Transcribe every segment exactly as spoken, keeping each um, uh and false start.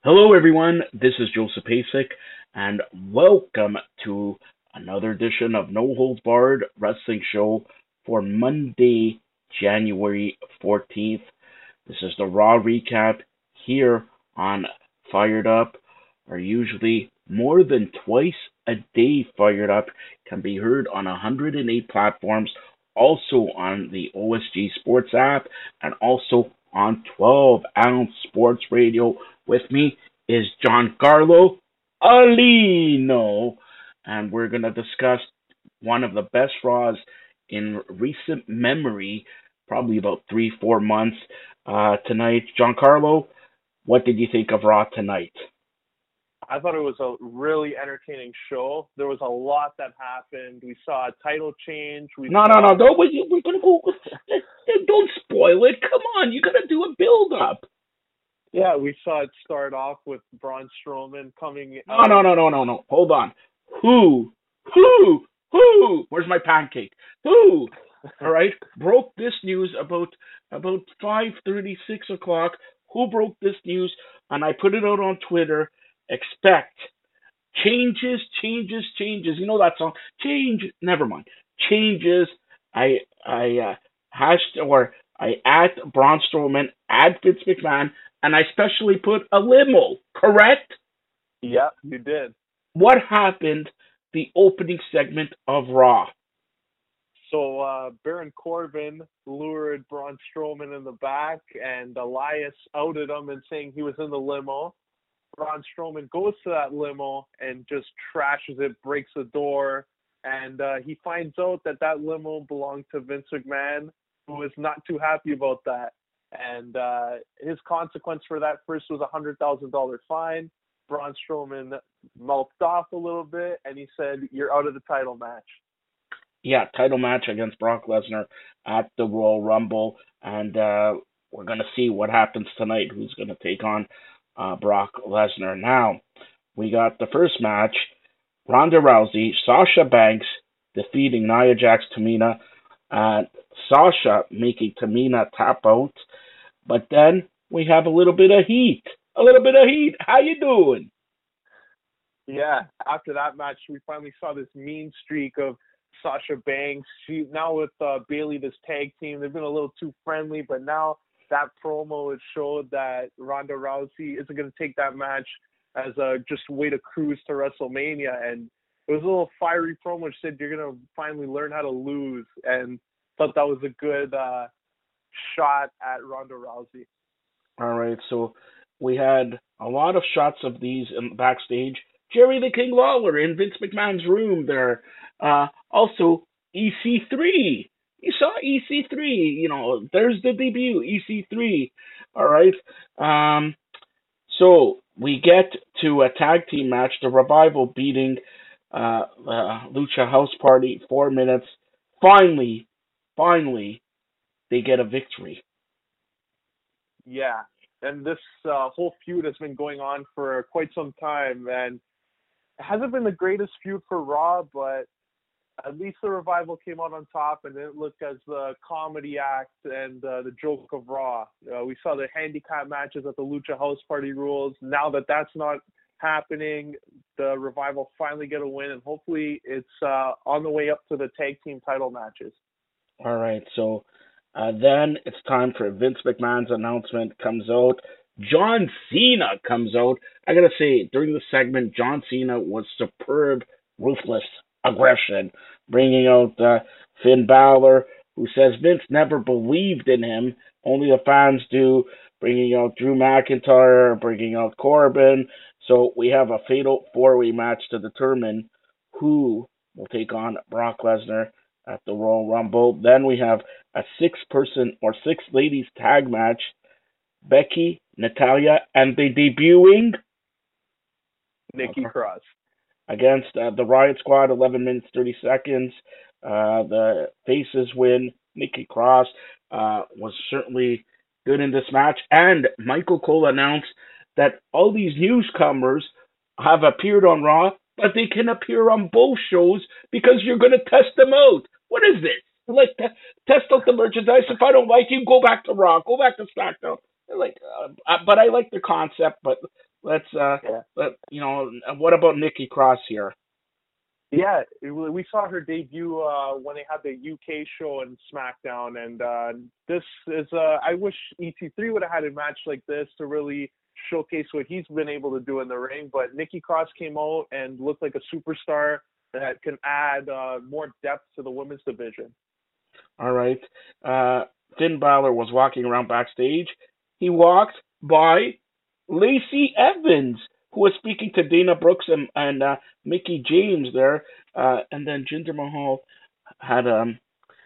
Hello, everyone. This is Joseph Pasek, and welcome to another edition of No Holds Barred Wrestling Show for Monday, January fourteenth. This is the Raw recap here on Fired Up, or usually more than twice a day Fired Up can be heard on one hundred eight platforms, also on the O S G Sports app, and also on twelve ounce Sports Radio. With me is Giancarlo Alino, and we're going to discuss one of the best Raws in recent memory, probably about three, four months uh, tonight. Giancarlo, what did you think of Raw tonight? I thought it was a really entertaining show. There was a lot that happened. We saw a title change. We no, saw... no, no, don't. We're gonna go. Don't spoil it. Come on, you gotta do a build up. Yeah, we saw it start off with Braun Strowman coming. No, no, no, no, no, no. Hold on. Who, who, who? Where's my pancake? Who? All right, broke this news about about five thirty, six o'clock. Who broke this news? And I put it out on Twitter. Expect changes, changes, changes. You know that song? Change. Never mind. Changes. I I uh, hashed or I at Braun Strowman, at Vince McMahon, and I specially put a limo. Correct? Yeah, you did. What happened? The opening segment of Raw. So uh, Baron Corbin lured Braun Strowman in the back, and Elias outed him and saying he was in the limo. Braun Strowman goes to that limo and just trashes it, breaks the door, and uh, he finds out that that limo belonged to Vince McMahon, who is not too happy about that. And uh, his consequence for that first was a one hundred thousand dollars fine. Braun Strowman mouthed off a little bit, and he said, "You're out of the title match." Yeah, title match against Brock Lesnar at the Royal Rumble, and uh, we're going to see what happens tonight, who's going to take on uh, Brock Lesnar. Now, we got the first match, Ronda Rousey, Sasha Banks defeating Nia Jax, Tamina, uh, Sasha making Tamina tap out, but then we have a little bit of heat. A little bit of heat. How you doing? Yeah, after that match, we finally saw this mean streak of Sasha Banks. She now with uh, Bayley, this tag team, they've been a little too friendly, but now that promo it showed that Ronda Rousey isn't going to take that match as a just way to cruise to WrestleMania. And it was a little fiery promo. She said you're going to finally learn how to lose, and thought that was a good uh, shot at Ronda Rousey. All right, so we had a lot of shots of these in backstage. Jerry the King Lawler in Vince McMahon's room there. Uh, also, E C three. You saw E C three. You know, there's the debut, E C three. All right. Um, so we get to a tag team match. The Revival beating uh, uh, Lucha House Party. Four minutes. Finally, finally, they get a victory. Yeah, and this uh, whole feud has been going on for quite some time, and it hasn't been the greatest feud for Raw, but at least the Revival came out on top, and it looked as the comedy act and uh, the joke of Raw. Uh, we saw the handicap matches at the Lucha House Party rules. Now that that's not happening, the Revival finally get a win, and hopefully it's uh, on the way up to the tag team title matches. All right, so uh, then it's time for Vince McMahon's announcement comes out. John Cena comes out. I gotta say, during the segment, John Cena was superb, ruthless aggression, bringing out uh, Finn Balor, who says Vince never believed in him, only the fans do, bringing out Drew McIntyre, bringing out Corbin. So we have a fatal four-way match to determine who will take on Brock Lesnar at the Royal Rumble. Then we have a six-person or six-ladies tag match, Becky, Natalya, and the debuting Nikki Cross against uh, the Riot Squad, eleven minutes, thirty seconds. Uh, the Faces win. Nikki Cross uh, was certainly good in this match. And Michael Cole announced that all these newcomers have appeared on Raw, but they can appear on both shows because you're going to test them out. What is this? Like, t- test out the merchandise. If I don't like you, go back to Raw. Go back to SmackDown. Like, uh, but I like the concept, but let's uh, Yeah. let you know. What about Nikki Cross here? Yeah, it, we saw her debut uh, when they had the U K show in SmackDown, and uh, this is. Uh, I wish E C three would have had a match like this to really showcase what he's been able to do in the ring. But Nikki Cross came out and looked like a superstar that can add uh, more depth to the women's division. All right. Uh, Finn Balor was walking around backstage. He walked by Lacey Evans, who was speaking to Dana Brooks and, and uh, Mickey James there. Uh, and then Jinder Mahal had um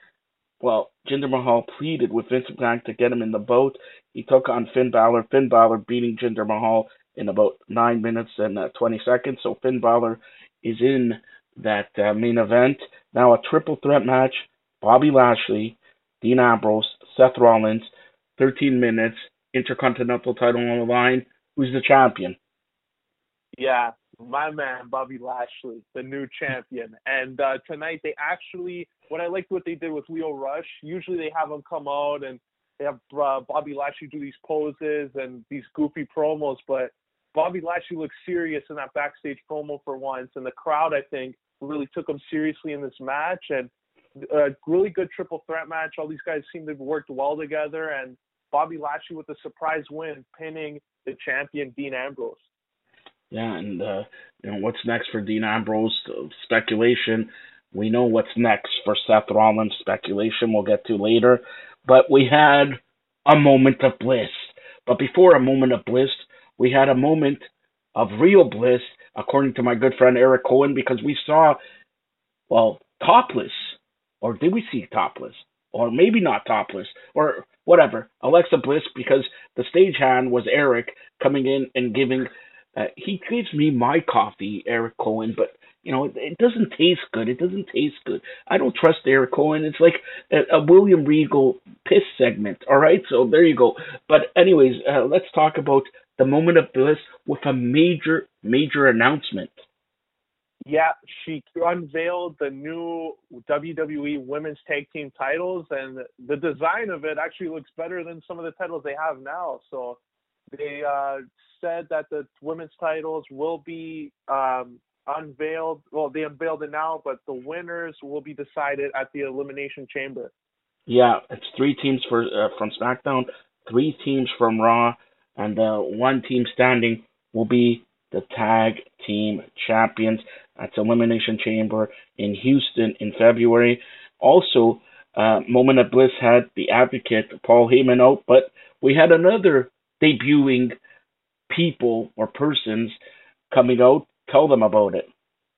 well, Jinder Mahal pleaded with Vince McMahon to get him in the boat. He took on Finn Balor. Finn Balor beating Jinder Mahal in about nine minutes and uh, twenty seconds. So Finn Balor is in that uh, main event. Now a triple threat match. Bobby Lashley, Dean Ambrose, Seth Rollins, thirteen minutes, Intercontinental title on the line. Who's the champion? Yeah, my man Bobby Lashley, the new champion. And uh, tonight they actually, what I liked what they did with Leo Rush. Usually they have him come out and they have uh, Bobby Lashley do these poses and these goofy promos, but Bobby Lashley looked serious in that backstage promo for once, and the crowd, I think, really took him seriously in this match. And a really good triple threat match. All these guys seem to have worked well together, and Bobby Lashley with a surprise win, pinning the champion Dean Ambrose. Yeah, and uh, you know what's next for Dean Ambrose? Uh, speculation. We know what's next for Seth Rollins. Speculation we'll get to later. But we had a moment of bliss. But before a moment of bliss, we had a moment of real bliss, according to my good friend Eric Cohen, because we saw, well, topless. Or did we see topless? Or maybe not topless. Or whatever. Alexa Bliss, because the stagehand was Eric coming in and giving. Uh, he gives me my coffee, Eric Cohen, but you know it, it doesn't taste good. It doesn't taste good. I don't trust Eric Cohen. It's like a, a William Regal piss segment. All right, so there you go. But anyways, uh, let's talk about the moment of bliss with a major, major announcement. Yeah, she unveiled the new W W E Women's Tag Team titles, and the design of it actually looks better than some of the titles they have now. So they uh, said that the women's titles will be um, unveiled. Well, they unveiled it now, but the winners will be decided at the Elimination Chamber. Yeah, it's three teams for uh, from SmackDown, three teams from Raw, and uh, one team standing will be the tag team champions. That's Elimination Chamber in Houston in February. Also, uh, Moment of Bliss had the Advocate Paul Heyman out, but we had another debuting people or persons coming out. Tell them about it.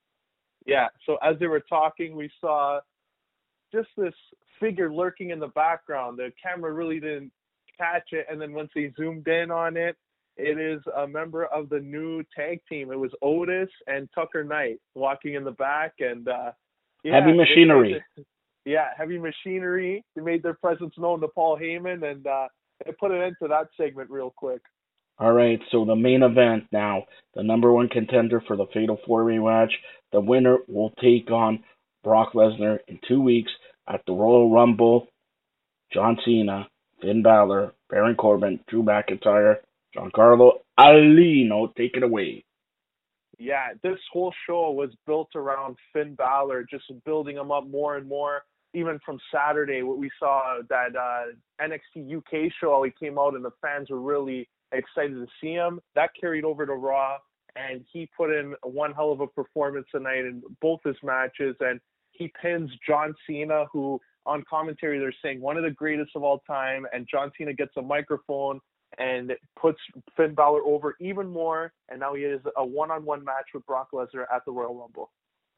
Yeah, so as they were talking, we saw just this figure lurking in the background. The camera really didn't catch it, and then once they zoomed in on it, it is a member of the new tag team. It was Otis and Tucker Knight walking in the back, and uh, yeah, Heavy Machinery. It, yeah, Heavy Machinery. They made their presence known to Paul Heyman, and uh, they put an end to that segment real quick. All right, so the main event now, the number one contender for the Fatal four-way match. The winner will take on Brock Lesnar in two weeks at the Royal Rumble. John Cena, Finn Balor, Baron Corbin, Drew McIntyre, Giancarlo Alino. Take it away. Yeah, this whole show was built around Finn Balor, just building him up more and more. Even from Saturday, what we saw that uh, N X T U K show, he came out and the fans were really excited to see him. That carried over to Raw, and he put in one hell of a performance tonight in both his matches, and he pins John Cena, who on commentary they're saying one of the greatest of all time, and John Cena gets a microphone and puts Finn Balor over even more, and now he has a one-on-one match with Brock Lesnar at the Royal Rumble.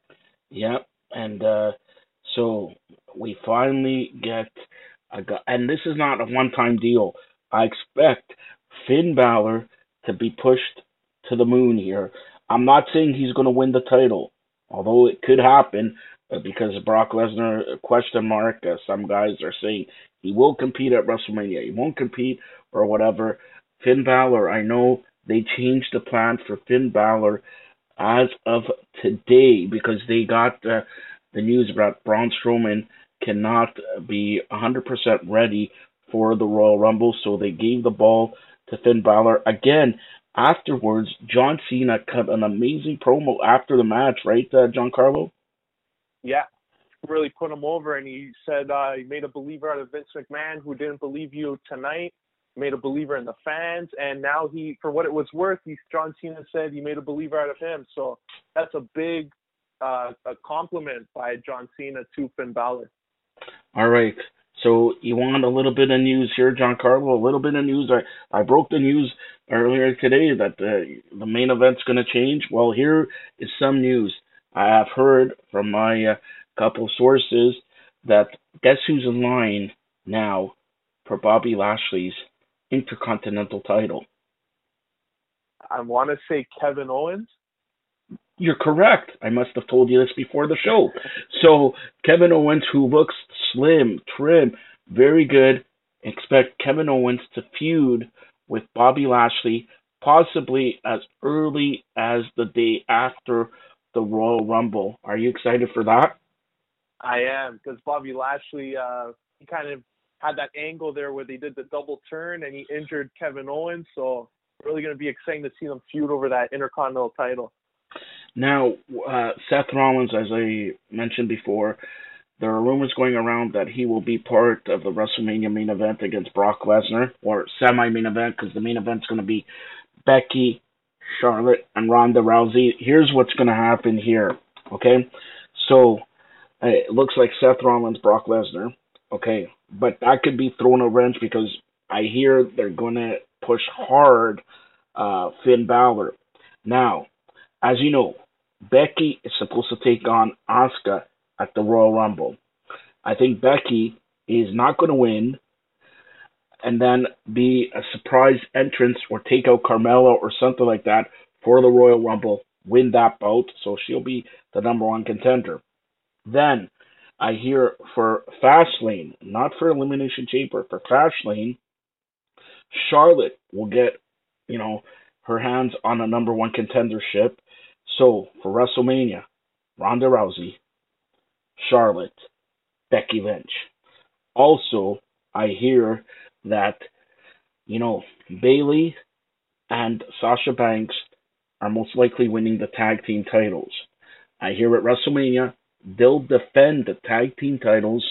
Yep, and uh, so we finally get a guy, and this is not a one-time deal. I expect Finn Balor to be pushed to the moon here. I'm not saying he's going to win the title, although it could happen uh, because Brock Lesnar, uh, question mark, uh, some guys are saying he will compete at WrestleMania. He won't compete or whatever. Finn Balor, I know they changed the plan for Finn Balor as of today because they got uh, the news about Braun Strowman cannot be one hundred percent ready for the Royal Rumble, so they gave the ball to Finn Balor. Again, afterwards, John Cena cut an amazing promo after the match, right, uh, Giancarlo? Yeah, really put him over, and he said uh, he made a believer out of Vince McMahon, who didn't believe you tonight. Made a believer in the fans, and now he, for what it was worth, he John Cena said he made a believer out of him. So that's a big uh, a compliment by John Cena to Finn Balor. All right. So you want a little bit of news here, Giancarlo? A little bit of news. I, I broke the news earlier today that the, the main event's going to change. Well, here is some news. I have heard from my uh, couple sources that guess who's in line now for Bobby Lashley's Intercontinental title? I want to say Kevin Owens. You're correct. I must have told you this before the show. So Kevin Owens, who looks slim, trim, very good, expect Kevin Owens to feud with Bobby Lashley, possibly as early as the day after the Royal Rumble. Are you excited for that? I am, because Bobby Lashley, uh, he kind of had that angle there where they did the double turn and he injured Kevin Owens. So really going to be exciting to see them feud over that Intercontinental title. Now, uh, Seth Rollins, as I mentioned before, there are rumors going around that he will be part of the WrestleMania main event against Brock Lesnar, or semi-main event, because the main event's going to be Becky, Charlotte, and Ronda Rousey. Here's what's going to happen here, okay? So, uh, it looks like Seth Rollins, Brock Lesnar, okay? But that could be thrown a wrench because I hear they're going to push hard uh, Finn Balor. Now, as you know, Becky is supposed to take on Asuka at the Royal Rumble. I think Becky is not going to win and then be a surprise entrance or take out Carmella or something like that for the Royal Rumble, win that bout, so she'll be the number one contender. Then I hear for Fastlane, not for Elimination Chamber, for Fastlane, Charlotte will get, you know, her hands on a number one contendership. So for WrestleMania, Ronda Rousey, Charlotte, Becky Lynch. Also, I hear that, you know, Bayley and Sasha Banks are most likely winning the tag team titles. I hear at WrestleMania, they'll defend the tag team titles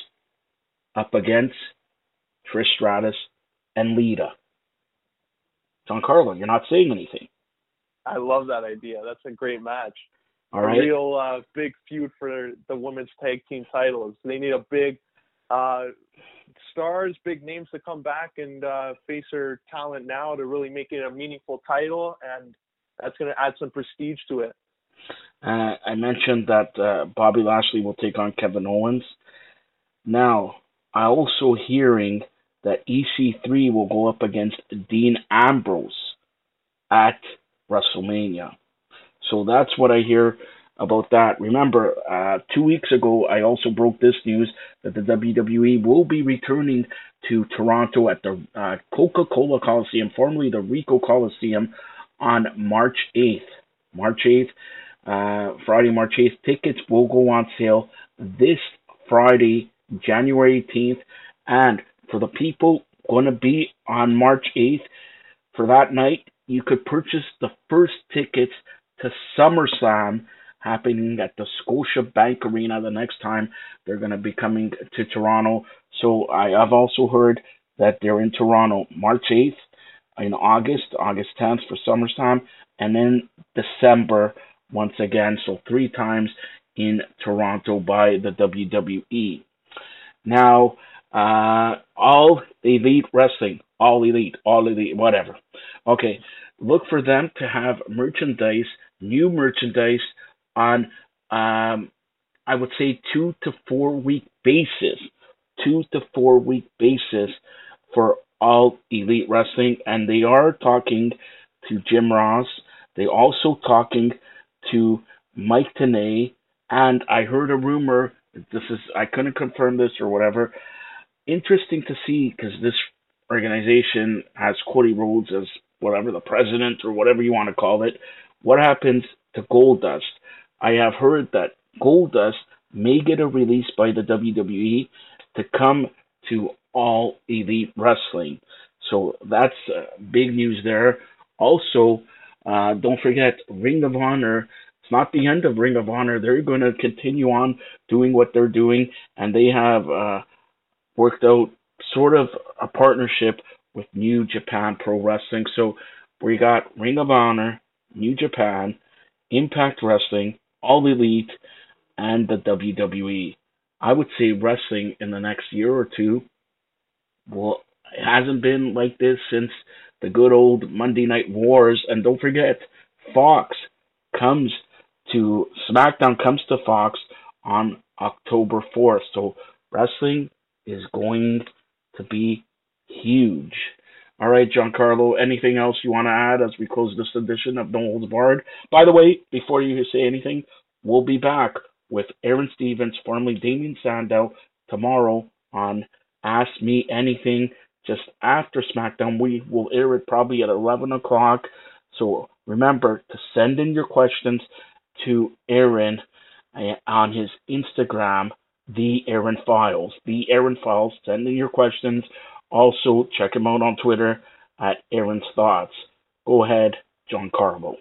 up against Trish Stratus and Lita. Giancarlo, you're not saying anything. I love that idea. That's a great match. All a right. real uh, big feud for the women's tag team titles. They need a big uh, stars, big names to come back and uh, face their talent now to really make it a meaningful title, and that's going to add some prestige to it. Uh, I mentioned that uh, Bobby Lashley will take on Kevin Owens. Now, I'm also hearing that E C three will go up against Dean Ambrose at WrestleMania. So that's what I hear about that. Remember, uh, two weeks ago, I also broke this news that the W W E will be returning to Toronto at the uh, Coca-Cola Coliseum, formerly the Rico Coliseum, on March eighth. March eighth, uh, Friday, March eighth. Tickets will go on sale this Friday, January eighteenth. And for the people going to be on March eighth, for that night, you could purchase the first tickets to SummerSlam happening at the Scotiabank Arena the next time they're going to be coming to Toronto. So I have also heard that they're in Toronto March eighth, in August, August tenth for SummerSlam, and then December once again. So three times in Toronto by the W W E. Now, uh, all elite wrestling, all elite, all elite, whatever. Okay, look for them to have merchandise, new merchandise on, um, I would say, two to four week basis, two to four week basis for all elite wrestling, and they are talking to Jim Ross. They also talking to Mike Tenay, and I heard a rumor. This is I couldn't confirm this or whatever. Interesting to see because this organization has Cody Rhodes as whatever the president or whatever you want to call it. What happens to Goldust? I have heard that Goldust may get a release by the W W E to come to All Elite Wrestling. So that's uh, big news there. Also, uh, don't forget Ring of Honor. It's not the end of Ring of Honor. They're going to continue on doing what they're doing, and they have uh, worked out sort of a partnership with New Japan Pro Wrestling. So we got Ring of Honor, New Japan, Impact Wrestling, All Elite, and the W W E. I would say wrestling in the next year or two, well, it hasn't been like this since the good old Monday Night Wars. And don't forget, Fox comes to SmackDown comes to Fox on October fourth. So wrestling is going to be huge. All right, Giancarlo, anything else you want to add as we close this edition of No Holds Barred? By the way, before you say anything, we'll be back with Aaron Stevens, formerly Damien Sandow, tomorrow on Ask Me Anything, just after SmackDown. We will air it probably at eleven o'clock. So remember to send in your questions to Aaron uh, on his Instagram, The Aaron Files. The Aaron Files. Send in your questions. Also, check him out on Twitter at Aaron's Thoughts. Go ahead, Giancarlo.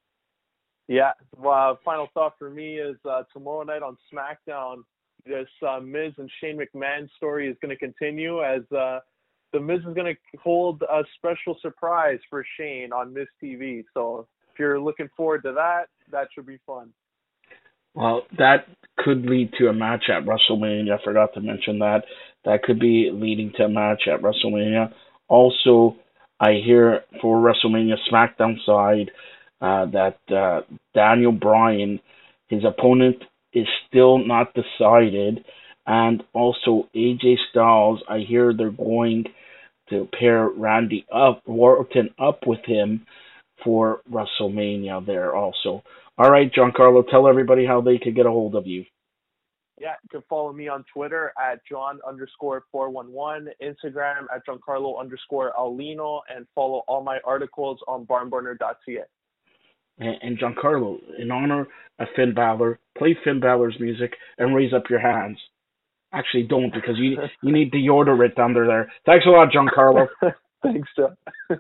Yeah, well, final thought for me is uh, tomorrow night on SmackDown, this uh, Miz and Shane McMahon story is going to continue as uh, the Miz is going to hold a special surprise for Shane on Miz T V. So if you're looking forward to that, that should be fun. Well, that could lead to a match at WrestleMania. I forgot to mention that. That could be leading to a match at WrestleMania. Also, I hear for WrestleMania SmackDown side uh, that uh, Daniel Bryan, his opponent is still not decided. And also A J Styles, I hear they're going to pair Randy up, Orton up with him for WrestleMania there also. All right, Giancarlo, tell everybody how they could get a hold of you. Yeah, you can follow me on Twitter at John underscore four one one, Instagram at Giancarlo underscore Aulino, and follow all my articles on barnburner dot c a. And, and Giancarlo, in honor of Finn Balor, play Finn Balor's music and raise up your hands. Actually, don't, because you you need to order it under there. Thanks a lot, Giancarlo. Thanks, John.